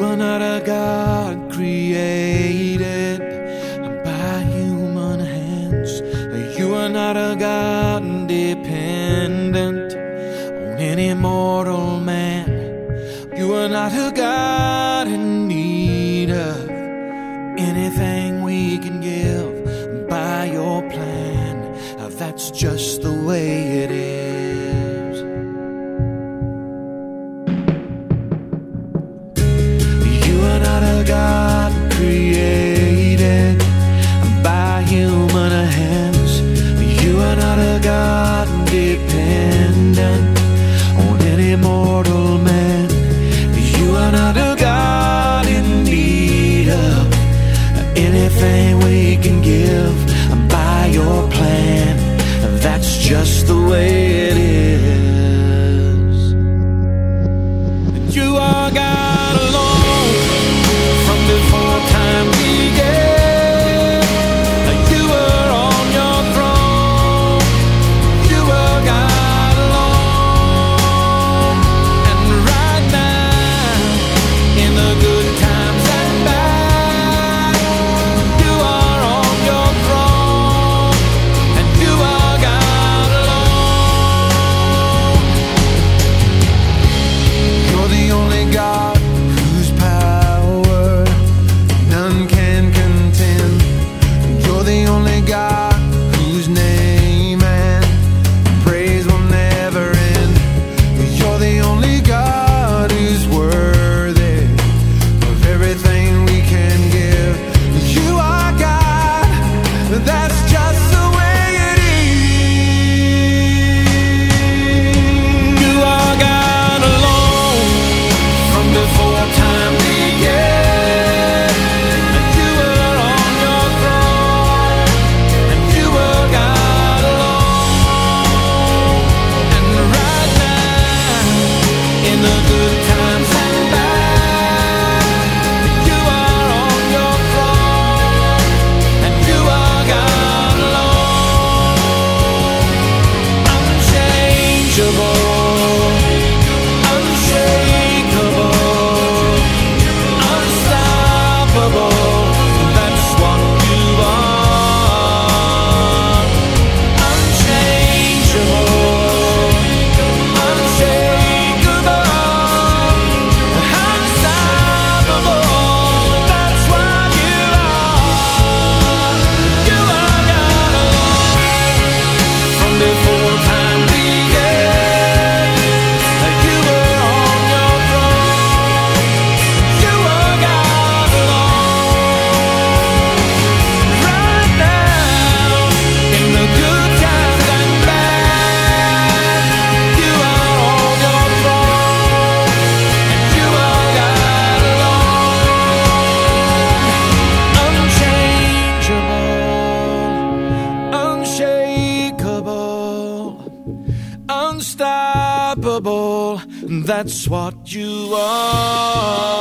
are not a God created by human hands. You are not a God dependent on any mortal man. You are not a God in need of anything we can give by your plan. That's just the way it is. You are not a God created by human hands. You are not a God dependent on any mortal man. You are not a God in need of anything we can give by your plan. That's just the way it is. You are God alone from before time began. You were on your throne. You were God alone. And right now, in the good times and bad, you are on your throne. And you are God alone. You're the only God whose power none can contend. You're the only God whose name and praise will never end. You're the only God who's worthy of everything we can give. You are God, that's just the way it is. You are God alone from before time began. You were on your throne, and you were God alone. And right now, in the good times and bad, you are on your throne, and you are God alone. Unchangeable, unshakable, unstoppable. That's what you are. Unchangeable, unshakable, unstoppable. That's what you are. You are God alone from before time began. You were on your throne. You are God alone. Right now, in the good times and bad, you are on your throne. And you are God alone. Unchangeable, unshakable, unstoppable. That's what you are.